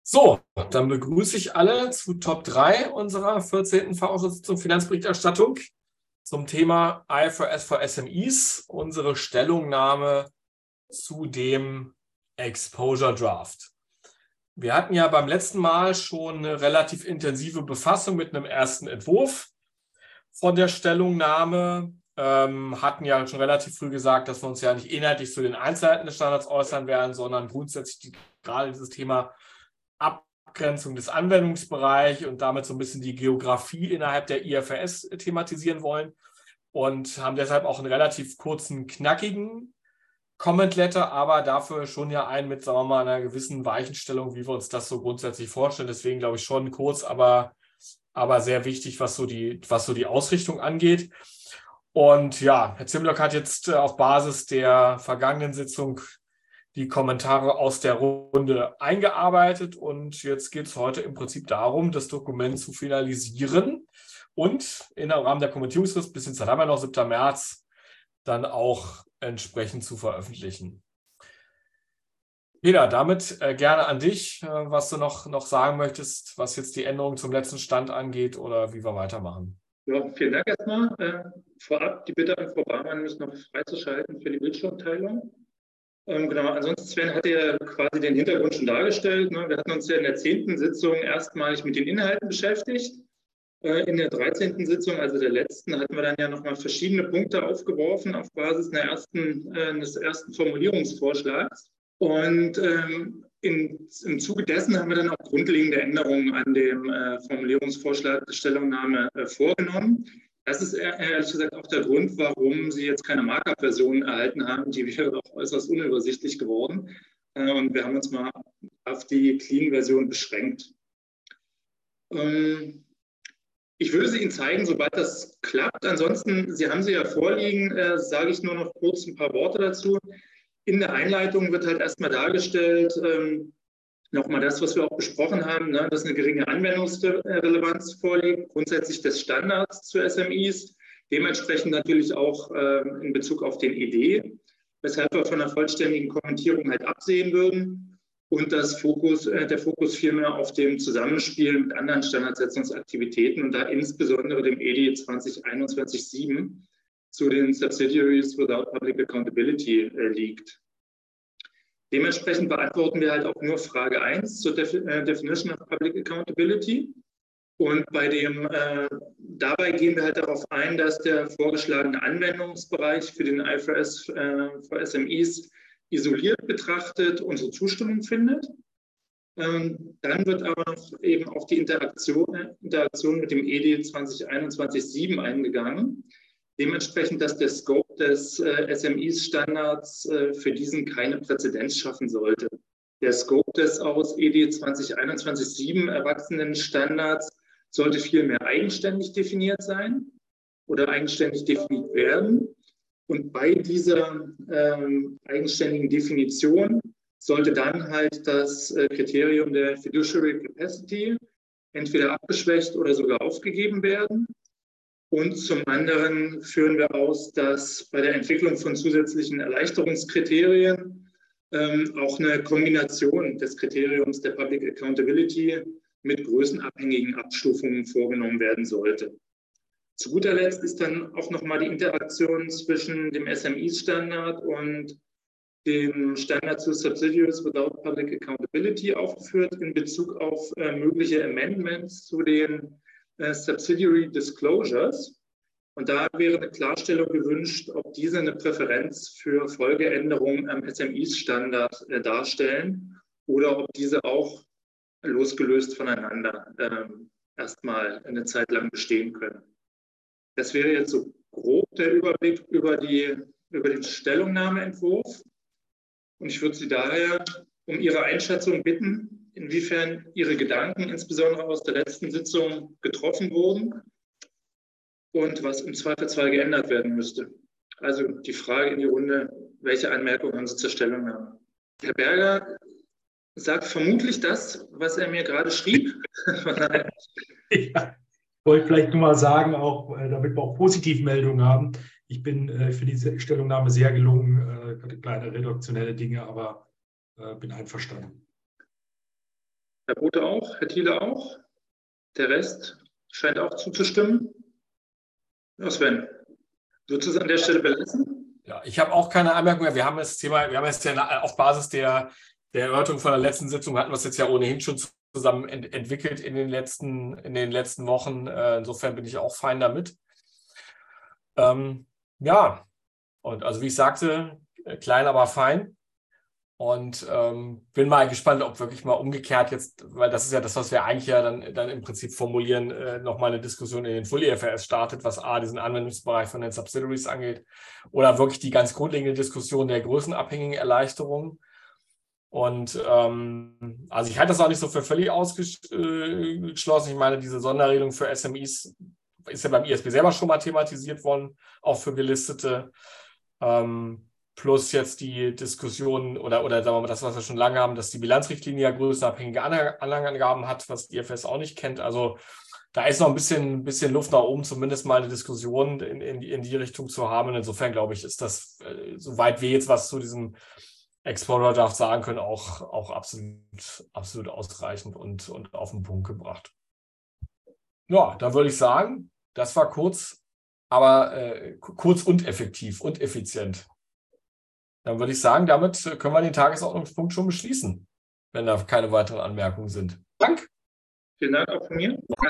So, dann begrüße ich alle zu Top 3 unserer 14. Fachausschuss-Sitzung Finanzberichterstattung zum Thema IFRS für SMEs, unsere Stellungnahme zu dem Exposure Draft. Wir hatten ja beim letzten Mal schon eine relativ intensive Befassung mit einem ersten Entwurf von der Stellungnahme, hatten ja schon relativ früh gesagt, dass wir uns ja nicht inhaltlich zu den Einzelheiten des Standards äußern werden, sondern grundsätzlich gerade dieses Thema Abgrenzung des Anwendungsbereichs und damit so ein bisschen die Geografie innerhalb der IFRS thematisieren wollen und haben deshalb auch einen relativ kurzen, knackigen Comment Letter, aber dafür schon ja einen mit, sagen wir mal, einer gewissen Weichenstellung, wie wir uns das so grundsätzlich vorstellen. Deswegen glaube ich schon kurz, aber sehr wichtig, was so die Ausrichtung angeht. Und ja, Herr Zimlock hat jetzt auf Basis der vergangenen Sitzung die Kommentare aus der Runde eingearbeitet und jetzt geht es heute im Prinzip darum, das Dokument zu finalisieren und im Rahmen der Kommentierungsfrist, bisschen Zeit haben wir noch, 7. März, dann auch entsprechend zu veröffentlichen. Peter, damit gerne an dich, was du noch sagen möchtest, was jetzt die Änderungen zum letzten Stand angeht oder wie wir weitermachen. Ja, vielen Dank erstmal. Vorab die Bitte an Frau Barmann, mich noch freizuschalten für die Bildschirmteilung. Genau, ansonsten Sven hat ja quasi den Hintergrund schon dargestellt. Ne? Wir hatten uns ja in der 10. Sitzung erstmalig mit den Inhalten beschäftigt. In der 13. Sitzung, also der letzten, hatten wir dann ja nochmal verschiedene Punkte aufgeworfen auf Basis des ersten Formulierungsvorschlags. Und im Zuge dessen haben wir dann auch grundlegende Änderungen an dem Formulierungsvorschlag der Stellungnahme vorgenommen. Das ist ehrlich gesagt auch der Grund, warum Sie jetzt keine Markup-Version erhalten haben. Die wäre doch äußerst unübersichtlich geworden. Und wir haben uns mal auf die Clean-Version beschränkt. Ich würde sie Ihnen zeigen, sobald das klappt. Ansonsten, Sie haben sie ja vorliegen, sage ich nur noch kurz ein paar Worte dazu. In der Einleitung wird halt erstmal dargestellt, nochmal das, was wir auch besprochen haben, ne, dass eine geringe Anwendungsrelevanz vorliegt, grundsätzlich des Standards zu SMEs, dementsprechend natürlich auch in Bezug auf den ED, weshalb wir von einer vollständigen Kommentierung halt absehen würden und der Fokus vielmehr auf dem Zusammenspiel mit anderen Standardsetzungsaktivitäten und da insbesondere dem ED 2021-7 zu den Subsidiaries without Public Accountability liegt. Dementsprechend beantworten wir halt auch nur Frage 1 zur Definition of Public Accountability. Und dabei gehen wir halt darauf ein, dass der vorgeschlagene Anwendungsbereich für den IFRS für SMEs isoliert betrachtet unsere Zustimmung findet. Dann wird aber noch eben auf die Interaktion mit dem ED 2021-7 eingegangen. Dementsprechend, dass der Scope des SMI-Standards für diesen keine Präzedenz schaffen sollte. Der Scope des aus ED 2021-7 erwachsenen Standards sollte vielmehr eigenständig definiert sein oder eigenständig definiert werden. Und bei dieser eigenständigen Definition sollte dann halt das Kriterium der Fiduciary Capacity entweder abgeschwächt oder sogar aufgegeben werden. Und zum anderen führen wir aus, dass bei der Entwicklung von zusätzlichen Erleichterungskriterien auch eine Kombination des Kriteriums der Public Accountability mit größenabhängigen Abstufungen vorgenommen werden sollte. Zu guter Letzt ist dann auch nochmal die Interaktion zwischen dem SMI-Standard und dem Standard zu Subsidiaries without Public Accountability aufgeführt in Bezug auf mögliche Amendments zu den Subsidiary Disclosures. Und da wäre eine Klarstellung gewünscht, ob diese eine Präferenz für Folgeänderungen am SMI-Standard darstellen oder ob diese auch losgelöst voneinander erstmal eine Zeit lang bestehen können. Das wäre jetzt so grob der Überblick über den Stellungnahmeentwurf. Und ich würde Sie daher um Ihre Einschätzung bitten, inwiefern Ihre Gedanken insbesondere aus der letzten Sitzung getroffen wurden und was im Zweifelsfall geändert werden müsste. Also die Frage in die Runde, welche Anmerkungen haben Sie zur Stellungnahme? Herr Berger sagt vermutlich das, was er mir gerade schrieb. Ja, ich wollte vielleicht nur mal sagen, auch damit wir auch Positivmeldungen haben. Ich bin für diese Stellungnahme sehr gelungen, 'n, kleine redaktionelle Dinge, aber bin einverstanden. Herr Bote auch, Herr Thiele auch. Der Rest scheint auch zuzustimmen. Ja, Sven, würdest du es an der Stelle belassen? Ja, ich habe auch keine Anmerkung mehr. Wir haben das Thema, wir haben jetzt ja auf Basis der Erörterung von der letzten Sitzung, hatten wir es jetzt ja ohnehin schon zusammen entwickelt in den letzten Wochen. Insofern bin ich auch fein damit. Ja, und also wie ich sagte, klein, aber fein. Und bin mal gespannt, ob wirklich mal umgekehrt jetzt, weil das ist ja das, was wir eigentlich ja dann im Prinzip formulieren, nochmal eine Diskussion in den Full IFRS startet, was diesen Anwendungsbereich von den Subsidiaries angeht, oder wirklich die ganz grundlegende Diskussion der größenabhängigen Erleichterungen. Und also ich halte das auch nicht so für völlig ausgeschlossen. Ich meine, diese Sonderregelung für SMEs ist ja beim ISB selber schon mal thematisiert worden, auch für Gelistete. Plus jetzt die Diskussion oder sagen wir mal das, was wir schon lange haben, dass die Bilanzrichtlinie ja größenabhängige Angaben hat, was die IFRS auch nicht kennt. Also da ist noch ein bisschen Luft nach oben, zumindest mal eine Diskussion in die Richtung zu haben. Und insofern, glaube ich, ist das, soweit wir jetzt was zu diesem Exporter-Draft sagen können, auch absolut ausreichend und auf den Punkt gebracht. Ja, dann würde ich sagen, das war kurz, aber kurz und effektiv und effizient. Dann würde ich sagen, damit können wir den Tagesordnungspunkt schon beschließen, wenn da keine weiteren Anmerkungen sind. Danke. Vielen Dank auch von mir.